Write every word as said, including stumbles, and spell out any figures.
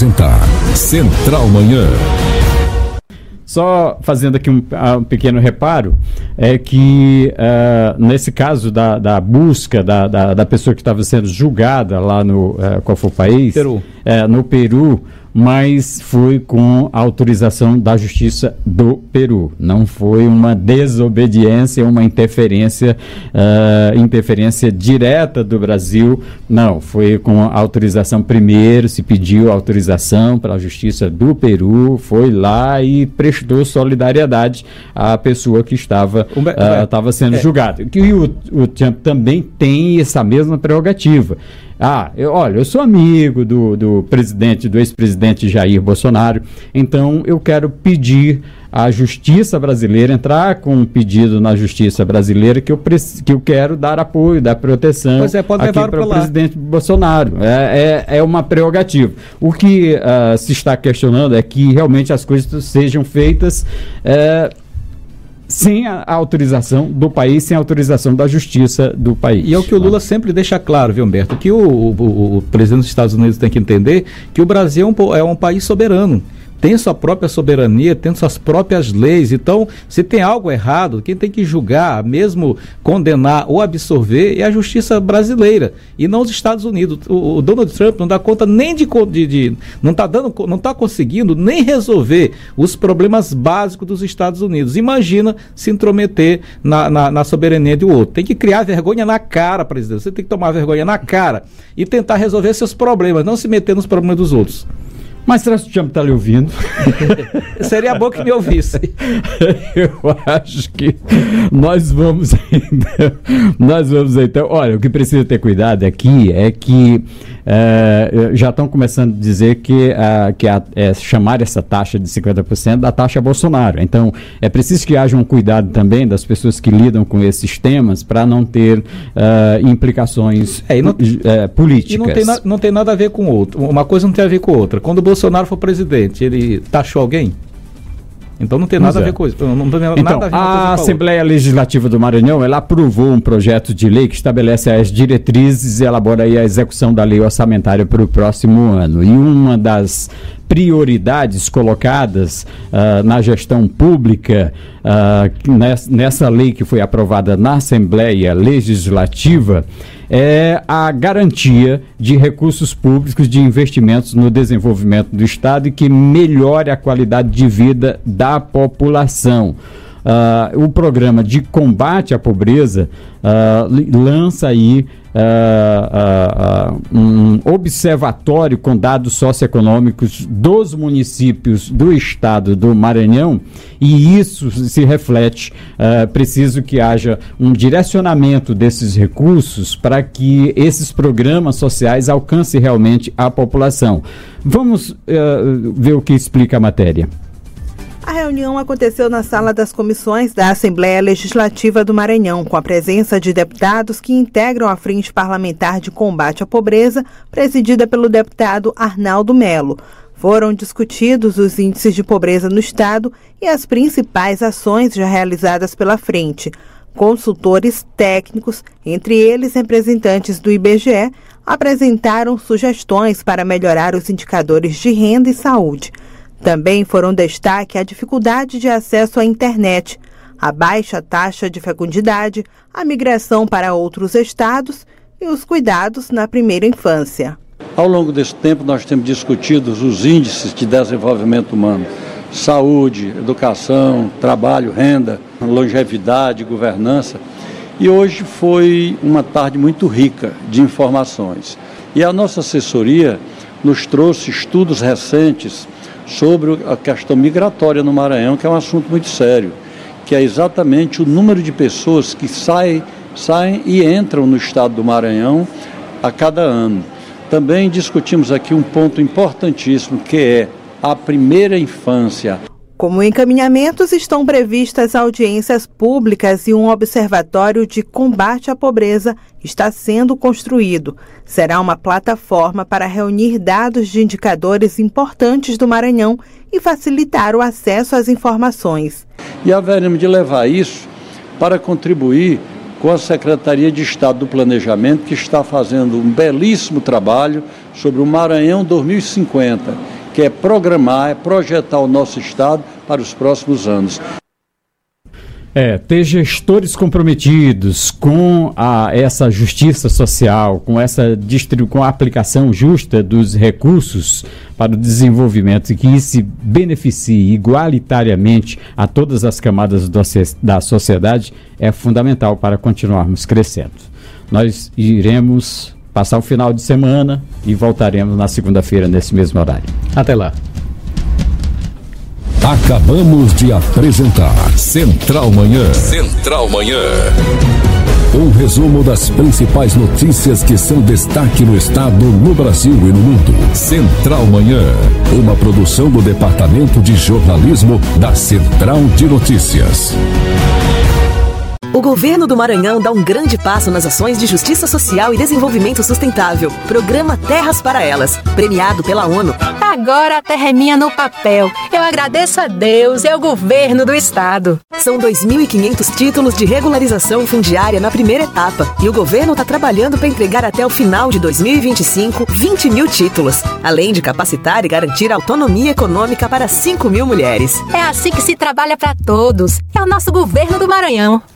apresentar Central Manhã. Só fazendo aqui um, um pequeno reparo, é que uh, nesse caso da, da busca da, da, da pessoa que estava sendo julgada lá no, uh, qual foi o país? Peru. É, no Peru, mas foi com a autorização da Justiça do Peru. Não foi uma desobediência, uma interferência, uh, interferência direta do Brasil. Não, foi com a autorização primeiro, se pediu autorização para a Justiça do Peru, foi lá e prestou solidariedade à pessoa que estava, uh, estava sendo é. julgada. E o, o Trump também tem essa mesma prerrogativa. Ah, eu, olha, eu sou amigo do, do presidente, do ex-presidente Jair Bolsonaro, então eu quero pedir à justiça brasileira, entrar com um pedido na justiça brasileira que eu, que eu quero dar apoio, dar proteção pois é, pode aqui para o presidente Bolsonaro. É, é, é uma prerrogativa. O que uh, se está questionando é que realmente as coisas sejam feitas uh, sem a autorização do país, sem a autorização da justiça do país. E é o que o Lula sempre deixa claro, viu, Humberto, que o, o, o presidente dos Estados Unidos tem que entender que o Brasil é um, é um país soberano. Tem sua própria soberania, tem suas próprias leis. Então, se tem algo errado, quem tem que julgar, mesmo condenar ou absorver, é a justiça brasileira e não os Estados Unidos. O, o Donald Trump não dá conta nem de... de, de não está dando, não está conseguindo nem resolver os problemas básicos dos Estados Unidos. Imagina se intrometer na, na, na soberania de outro. Tem que criar vergonha na cara, presidente. Você tem que tomar vergonha na cara e tentar resolver seus problemas, não se meter nos problemas dos outros. Mas será que o Trump está lhe ouvindo? Seria bom que me ouvisse. Eu acho que nós vamos então, nós vamos então, olha, o que precisa ter cuidado aqui é que é, já estão começando a dizer que, a, que a, é, chamar essa taxa de cinquenta por cento da taxa Bolsonaro. Então, é preciso que haja um cuidado também das pessoas que lidam com esses temas para não ter uh, implicações é, não, uh, políticas. E não tem, na, não tem nada a ver com outro. Uma coisa não tem a ver com outra. Quando o Bolsonaro for presidente, ele taxou alguém? Então não tem nada é. a ver com isso. Não, não tem nada então, a ver com a Assembleia Legislativa do Maranhão, ela aprovou um projeto de lei que estabelece as diretrizes e elabora aí a execução da lei orçamentária para o próximo ano. E uma das prioridades colocadas uh, na gestão pública, uh, nessa, nessa lei que foi aprovada na Assembleia Legislativa, é a garantia de recursos públicos de investimentos no desenvolvimento do Estado e que melhore a qualidade de vida da população. Uh, o programa de combate à pobreza uh, lança aí uh, uh, uh, um observatório com dados socioeconômicos dos municípios do estado do Maranhão, e isso se reflete, uh, preciso que haja um direcionamento desses recursos para que esses programas sociais alcancem realmente a população. Vamos uh, ver o que explica a matéria. A reunião aconteceu na sala das comissões da Assembleia Legislativa do Maranhão, com a presença de deputados que integram a Frente Parlamentar de Combate à Pobreza, presidida pelo deputado Arnaldo Melo. Foram discutidos os índices de pobreza no Estado e as principais ações já realizadas pela frente. Consultores técnicos, entre eles representantes do I B G E, apresentaram sugestões para melhorar os indicadores de renda e saúde. Também foram destaque a dificuldade de acesso à internet, a baixa taxa de fecundidade, a migração para outros estados e os cuidados na primeira infância. Ao longo desse tempo, nós temos discutido os índices de desenvolvimento humano: saúde, educação, trabalho, renda, longevidade, governança. E hoje foi uma tarde muito rica de informações. E a nossa assessoria nos trouxe estudos recentes sobre a questão migratória no Maranhão, que é um assunto muito sério, que é exatamente o número de pessoas que saem, saem e entram no estado do Maranhão a cada ano. Também discutimos aqui um ponto importantíssimo, que é a primeira infância. Como encaminhamentos, estão previstas audiências públicas e um observatório de combate à pobreza está sendo construído. Será uma plataforma para reunir dados de indicadores importantes do Maranhão e facilitar o acesso às informações. E haveremos de levar isso para contribuir com a Secretaria de Estado do Planejamento, que está fazendo um belíssimo trabalho sobre o Maranhão dois mil e cinquenta, que é programar, é projetar o nosso Estado para os próximos anos. É, ter gestores comprometidos com a, essa justiça social, com, essa distribu- com a aplicação justa dos recursos para o desenvolvimento e que isso se beneficie igualitariamente a todas as camadas do, da sociedade é fundamental para continuarmos crescendo. Nós iremos passar o final de semana e voltaremos na segunda-feira nesse mesmo horário. Até lá. Acabamos de apresentar Central Manhã. Central Manhã. Um resumo das principais notícias que são destaque no estado, no Brasil e no mundo. Central Manhã. Uma produção do Departamento de Jornalismo da Central de Notícias. O governo do Maranhão dá um grande passo nas ações de justiça social e desenvolvimento sustentável. Programa Terras para Elas, premiado pela ONU. Agora a terra é minha no papel. Eu agradeço a Deus e ao governo do estado. São dois mil e quinhentos títulos de regularização fundiária na primeira etapa. E o governo está trabalhando para entregar até o final de dois mil e vinte e cinco vinte mil títulos. Além de capacitar e garantir autonomia econômica para cinco mil mulheres. É assim que se trabalha para todos. É o nosso governo do Maranhão.